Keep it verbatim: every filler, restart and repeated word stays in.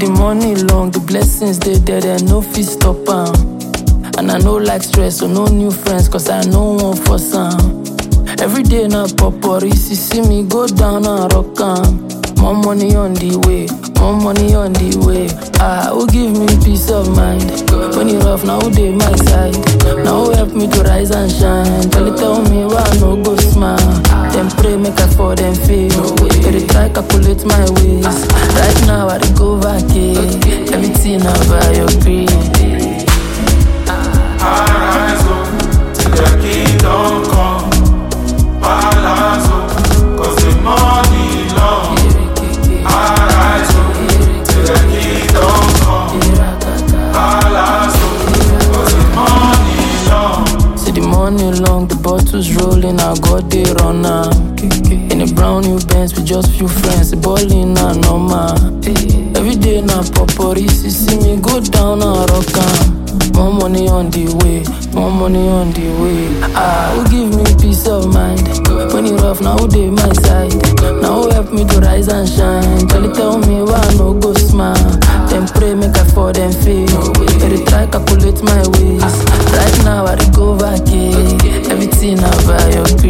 the money long, the blessings they there, they no fit stop am. And I no like stress, so no new friends, cause I no one for some. Every day na poporisi, see me go down and rock am. More money on the way, more money on the way. Ah, who give me peace of mind? When it rough, now who dey my side? Now who help me to rise and shine? Tell it, tell me why I no go smile. Them pray, make I for them fail. They try calculate my ways. Right now I dey go vacate. Everything about your greed. I rise up till the kingdom come. Balance up, cause the money long. I rise up till the kingdom come. Balance up, cause the money long. See the money long, the bottles rolling, I got the runner. In a brown new Benz with just few friends, the ballin' na normal. Every day na poporisi, see me go down and rock am. More money on the way, more money on the way. Ah, who give me peace of mind? When it rough, now who dey my side? Now who help me to rise and shine? Tell it, tell me why I no go smile. Them pray, make I for them fail. They try calculate my ways. Right now I dey go vacate. Everything about your